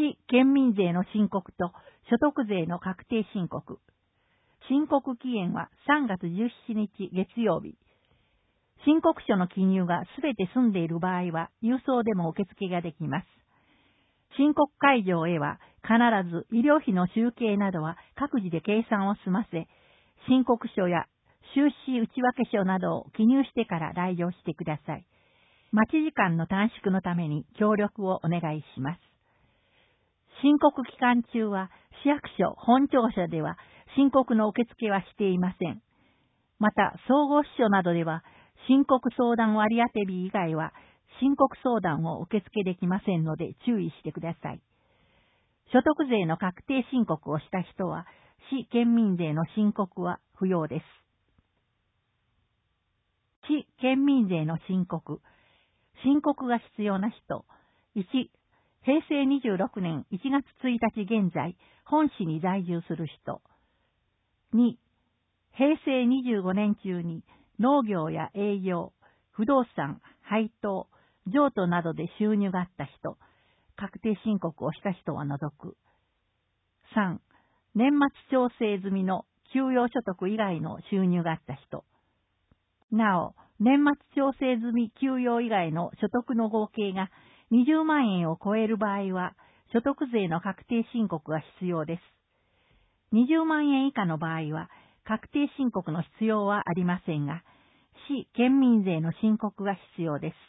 市県民税の申告と所得税の確定申告。申告期限は3月17日月曜日。申告書の記入がすべて済んでいる場合は、郵送でも受付ができます。申告会場へは必ず医療費の集計などは各自で計算を済ませ、申告書や収支内訳書などを記入してから来場してください。待ち時間の短縮のために協力をお願いします。申告期間中は市役所、本庁舎では申告の受付はしていません。また、総合支所などでは申告相談割当日以外は申告相談を受付できませんので注意してください。所得税の確定申告をした人は市県民税の申告は不要です。市県民税の申告。申告が必要な人。1、平成26年1月1日現在、本市に在住する人。2、平成25年中に農業や営業、不動産、配当、譲渡などで収入があった人、確定申告をした人は除く。3、年末調整済みの給与所得以外の収入があった人。なお、年末調整済み給与以外の所得の合計が20万円を超える場合は、所得税の確定申告が必要です。20万円以下の場合は、確定申告の必要はありませんが、市県民税の申告が必要です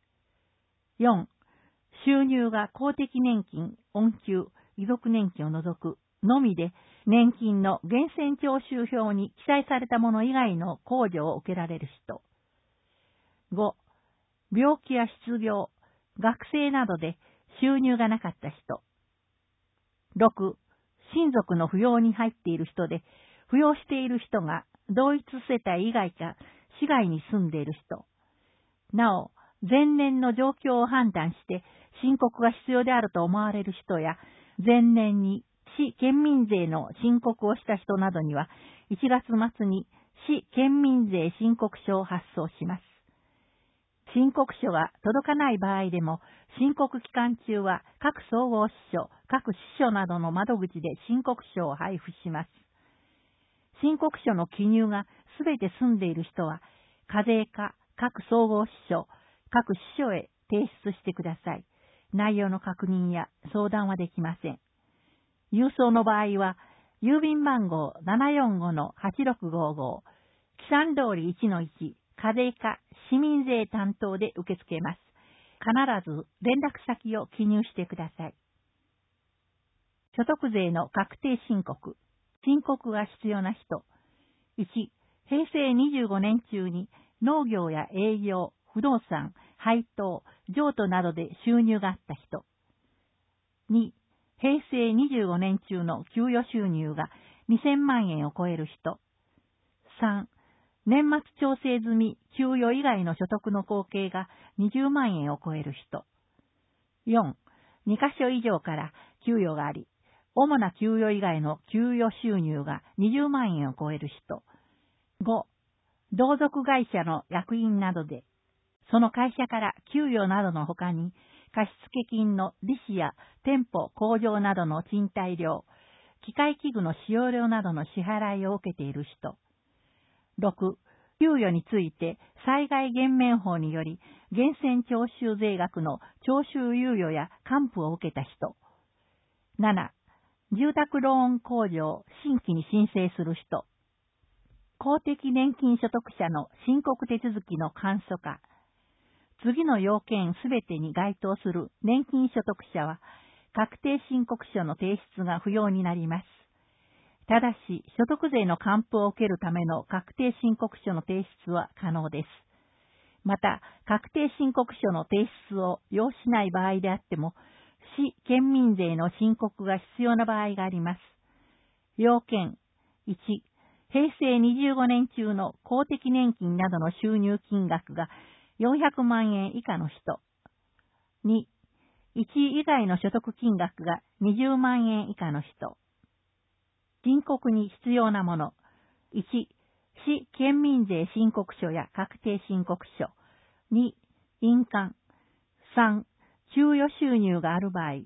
。4、収入が公的年金、恩給、遺族年金を除くのみで、年金の源泉徴収票に記載されたもの以外の控除を受けられる人。5、病気や失業、学生などで収入がなかった人。6、親族の扶養に入っている人で、扶養している人が同一世帯以外か市外に住んでいる人。なお、前年の状況を判断して申告が必要であると思われる人や、前年に市県民税の申告をした人などには、1月末に市県民税申告書を発送します。申告書が届かない場合でも、申告期間中は各総合支所、各支所などの窓口で申告書を配布します。申告書の記入がすべて済んでいる人は、課税課、各総合支所、各支所へ提出してください。内容の確認や相談はできません。郵送の場合は、郵便番号 745-8655、記算通り 1-1、課税課、市民税担当で受け付けます。必ず連絡先を記入してください。所得税の確定申告。申告が必要な人。1、平成25年中に農業や営業、不動産、配当、譲渡などで収入があった人。2、平成25年中の給与収入が2000万円を超える人。3、年末調整済み給与以外の所得の合計が20万円を超える人。4、2カ所以上から給与があり、主な給与以外の給与収入が20万円を超える人。5、同族会社の役員などで、その会社から給与などの他に、貸付金の利子や店舗、工場などの賃貸料、機械器具の使用料などの支払いを受けている人。6、給与について災害減免法により源泉徴収税額の徴収猶予や還付を受けた人。7、住宅ローン控除を新規に申請する人。公的年金所得者の申告手続きの簡素化。次の要件すべてに該当する年金所得者は、確定申告書の提出が不要になります。ただし、所得税の還付を受けるための確定申告書の提出は可能です。また、確定申告書の提出を要しない場合であっても、市県民税の申告が必要な場合があります。要件1、平成25年中の公的年金などの収入金額が400万円以下の人。2、1以外の所得金額が20万円以下の人。申告に必要なもの。1、市県民税申告書や確定申告書。2、印鑑。3、給与収入がある場合、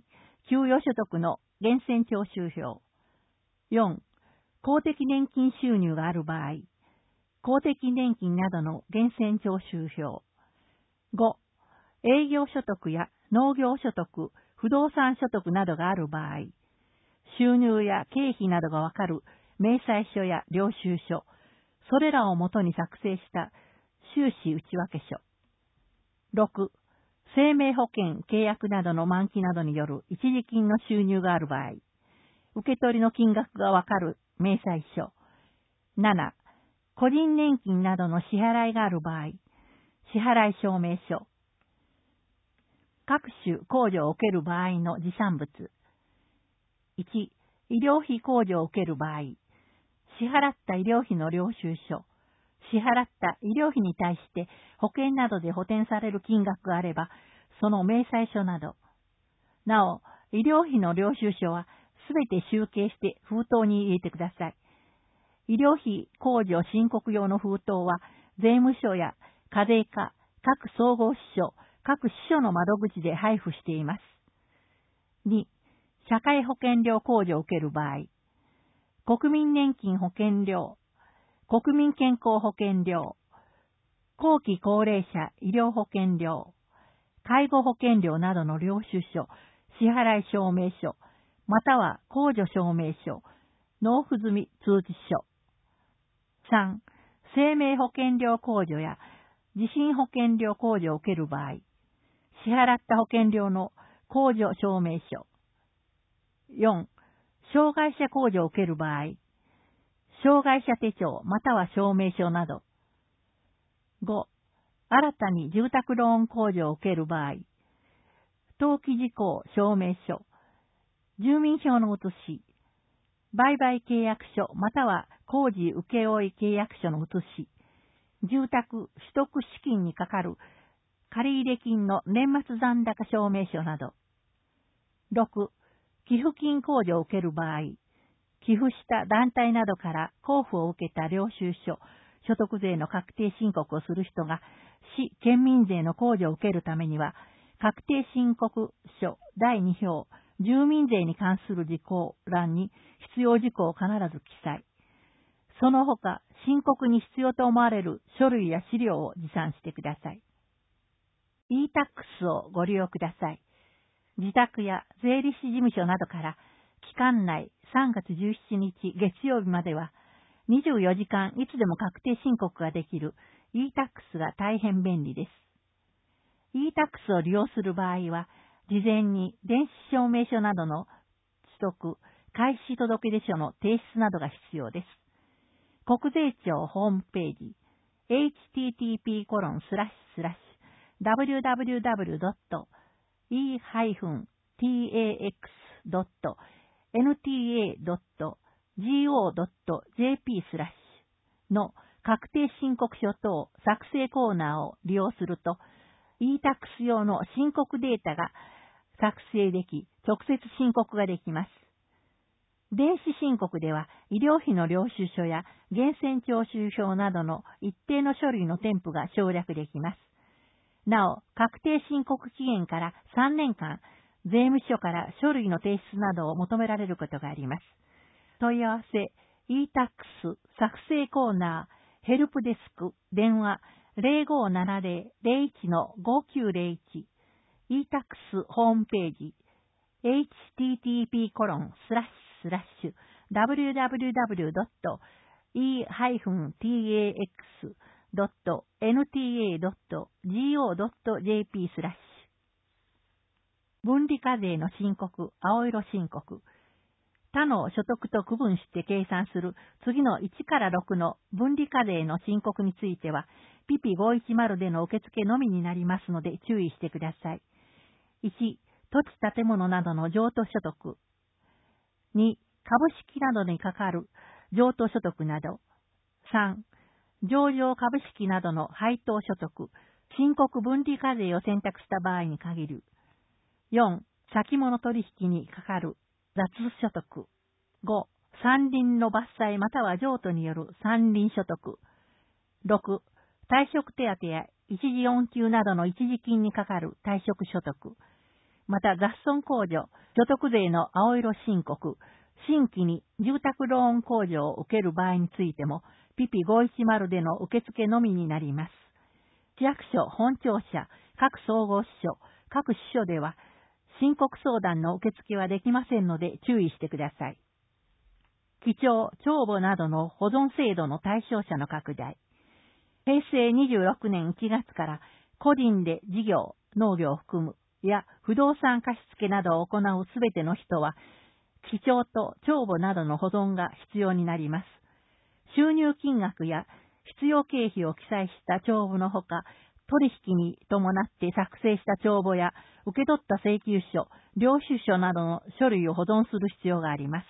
給与所得の源泉徴収票。4、公的年金収入がある場合、公的年金などの源泉徴収票。5、営業所得や農業所得、不動産所得などがある場合、収入や経費などがわかる明細書や領収書、それらをもとに作成した収支内訳書。6、生命保険契約などの満期などによる一時金の収入がある場合、受け取りの金額がわかる明細書。7、個人年金などの支払いがある場合、支払い証明書。各種控除を受ける場合の持産物。1、医療費控除を受ける場合、支払った医療費の領収書、支払った医療費に対して保険などで補填される金額があれば、その明細書など。なお、医療費の領収書はすべて集計して封筒に入れてください。医療費控除申告用の封筒は、税務署や課税課、各総合支所、各支所の窓口で配布しています。2、社会保険料控除を受ける場合、国民年金保険料、国民健康保険料、後期高齢者医療保険料、介護保険料などの領収書、支払い証明書、または控除証明書、納付済み通知書。3、生命保険料控除や地震保険料控除を受ける場合、支払った保険料の控除証明書。4、障害者控除を受ける場合、障害者手帳または証明書など。5、新たに住宅ローン控除を受ける場合、登記事項証明書、住民票の写し、売買契約書または工事請負契約書の写し、住宅取得資金にかかる借入金の年末残高証明書など。6、寄付金控除を受ける場合、寄付した団体などから交付を受けた領収書、所得税の確定申告をする人が市県民税の控除を受けるためには、確定申告書第2票、住民税に関する事項欄に必要事項を必ず記載。その他、申告に必要と思われる書類や資料を持参してください。e-tax をご利用ください。自宅や税理士事務所などから期間内3月17日月曜日までは24時間いつでも確定申告ができる e-tax が大変便利です。e-tax を利用する場合は、事前に電子証明書などの取得、開始届出書の提出などが必要です。国税庁ホームページ http://www.e-tax.nta.go.jp/ の確定申告書等作成コーナーを利用すると、e-tax 用の申告データが作成でき、直接申告ができます。電子申告では、医療費の領収書や源泉徴収票などの一定の書類の添付が省略できます。なお、確定申告期限から3年間、税務署から書類の提出などを求められることがあります。問い合わせ、e-tax 作成コーナー、ヘルプデスク、電話 0570-01-5901、e-tax ホームページ、http://www.e-tax.nta.go.jp/ 分離課税の申告、青色申告。他の所得と区分して計算する次の1から6の分離課税の申告については、ピピ510での受付のみになりますので注意してください。1、土地建物などの譲渡所得。2、株式などにかかる譲渡所得など。3、上場株式などの配当所得、申告分離課税を選択した場合に限る。4、先物取引にかかる雑所得。5、山林の伐採または譲渡による山林所得。6、退職手当や一時恩給などの一時金にかかる退職所得。 また雑損控除、所得税の青色申告、新規に住宅ローン控除を受ける場合についても、ピピ510での受付のみになります。市役所、本庁舎、各総合支所、各支所では、申告相談の受付はできませんので注意してください。記帳、帳簿などの保存制度の対象者の拡大。平成26年1月から個人で事業、農業を含むや不動産貸付などを行うすべての人は、記帳と帳簿などの保存が必要になります。収入金額や必要経費を記載した帳簿のほか、取引に伴って作成した帳簿や受け取った請求書、領収書などの書類を保存する必要があります。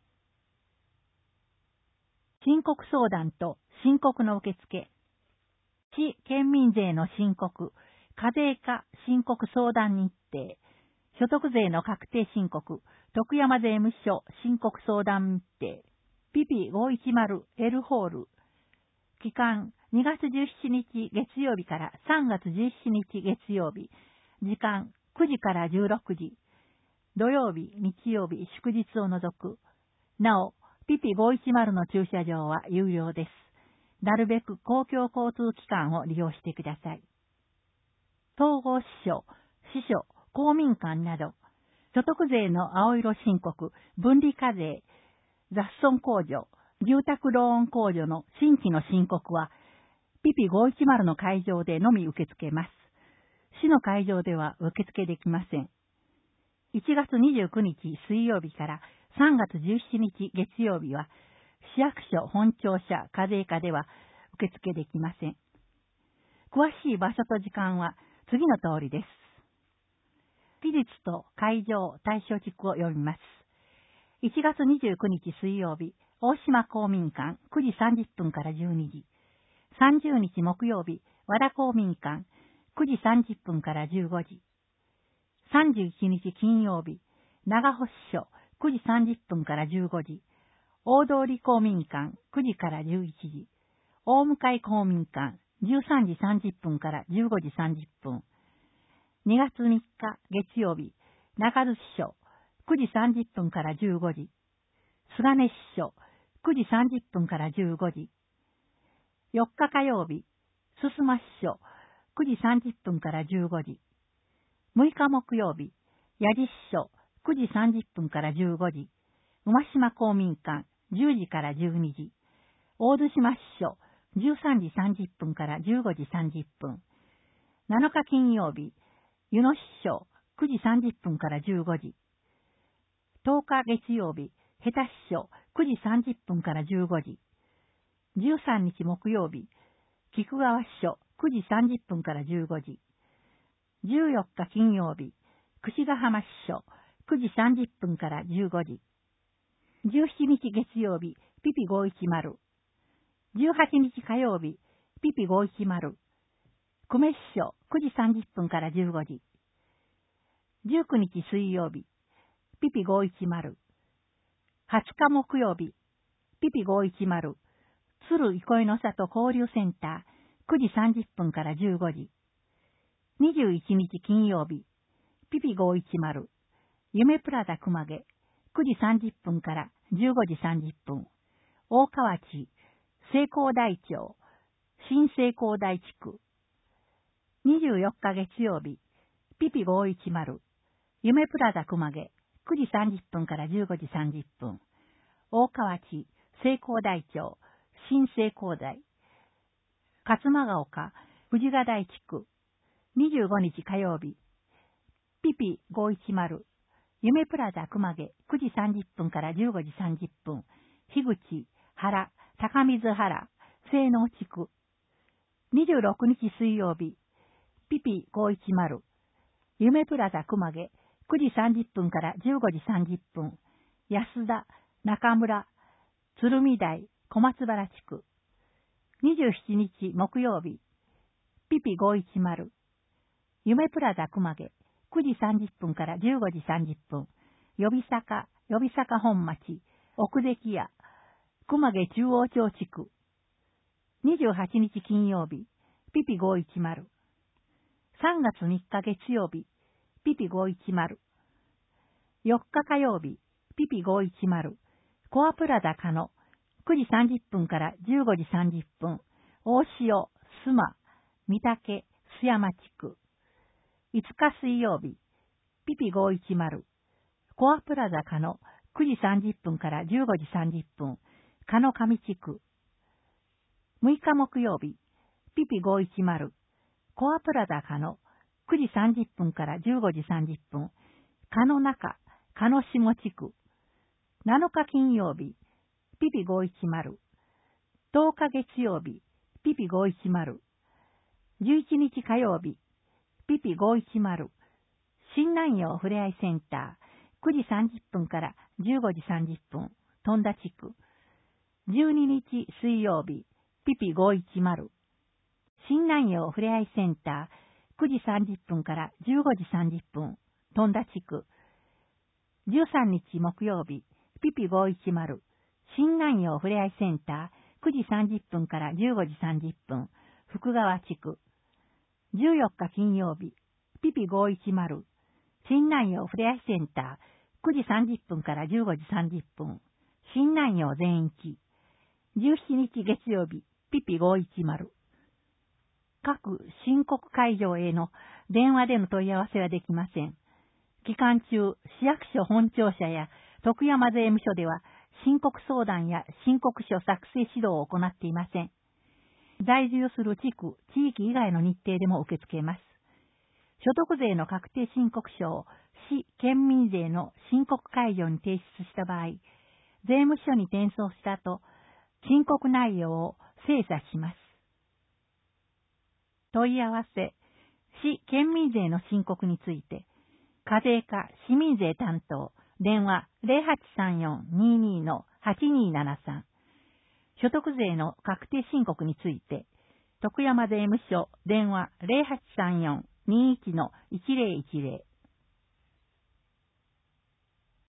申告相談と申告の受付。市県民税の申告、課税課申告相談日程、所得税の確定申告、徳山税務署申告相談日程、ピピ510L ホール、期間2月17日月曜日から3月17日月曜日、時間9時から16時、土曜日、日曜日、祝日を除く。なお、ピピ510の駐車場は有料です。なるべく公共交通機関を利用してください。統合支所、支所、公民館など、所得税の青色申告、分離課税、雑損控除、住宅ローン控除の新規の申告は、ピピ510の会場でのみ受け付けます。市の会場では受付できません。1月29日水曜日から3月17日月曜日は、市役所本庁舎課税課では受付できません。詳しい場所と時間は次の通りです。期日と会場対象地区を読みます。1月29日水曜日、大島公民館9時30分から12時。30日木曜日、和田公民館9時30分から15時。31日金曜日、長保支所9時30分から15時。大通公民館9時から11時。大向公民館13時30分から15時30分。2月3日月曜日、中津支所9時30分から15時。菅根支所9時30分から15時。4日火曜日、須磨支所9時30分から15時。6日木曜日、八地支所9時30分から15時。馬島公民館10時から12時。大津島支所13時30分から15時30分。7日金曜日、湯野支所9時30分から15時。10日月曜日、下手支所9時30分から15時。13日木曜日、菊川支所9時30分から15時。14日金曜日、櫛ヶ浜支所9時30分から15時。17日月曜日、ピピ510。18日火曜日、ピピ510。久米支所9時30分から15時。19日水曜日、ピピ510。20日木曜日、ピピ510。鶴憩いの里交流センター9時30分から15時。21日金曜日、ピピ510。夢プラザ熊毛9時30分から15時30分。大河内、西高台町、新西高台地区。24日月曜日、ピピ510。夢プラザ熊毛9時30分から15時30分。大河内、西高台町、新西高台。勝間が丘、藤ヶ台地区。25日火曜日、ピピ510。夢プラザ熊毛9時30分から15時30分。樋口、原、高水原、西能地区。26日水曜日、ピピ510。夢プラザ熊毛9時30分から15時30分。安田、中村、鶴見台、小松原地区。27日木曜日、ピピ510。夢プラザ熊毛9時30分から15時30分。呼坂本町、奥関屋、熊毛中央町地区。28日金曜日、ピピ510。3月3日月曜日、 ピピ510。4日火曜日、ピピ510。コアプラザ加野、9時30分から15時30分。大塩、須磨、三竹、須山地区。5日水曜日、ピピ510。コアプラザ加野、9時30分から15時30分。加野上地区。6日木曜日、ピピ510。コアプラザ加野、9時30分から15時30分。加野中、加野下地区。7日金曜日、ピピ510。10日月曜日、ピピ510。11日火曜日、ピピ510。新南陽ふれあいセンター、9時30分から15時30分、富田地区。12日水曜日、ピピ510。新南陽ふれあいセンター、9時30分から15時30分、富田地区。13日木曜日、ピピ510。新南陽ふれあいセンター、9時30分から15時30分、福川地区。14日金曜日、ピピ510。新南陽ふれあいセンター、9時30分から15時30分、新南陽全域。17日月曜日、ピピ510。各申告会場への電話での問い合わせはできません。期間中、市役所本庁舎や徳山税務署では申告相談や申告書作成指導を行っていません。在住する地区、地域以外の日程でも受け付けます。所得税の確定申告書を市、県民税の申告会場に提出した場合、税務署に転送した後、申告内容を精査します。問い合わせ、市、県民税の申告について、課税課、市民税担当、電話 0834-22-8273。所得税の確定申告について、徳山税務署、電話 0834-21-1010。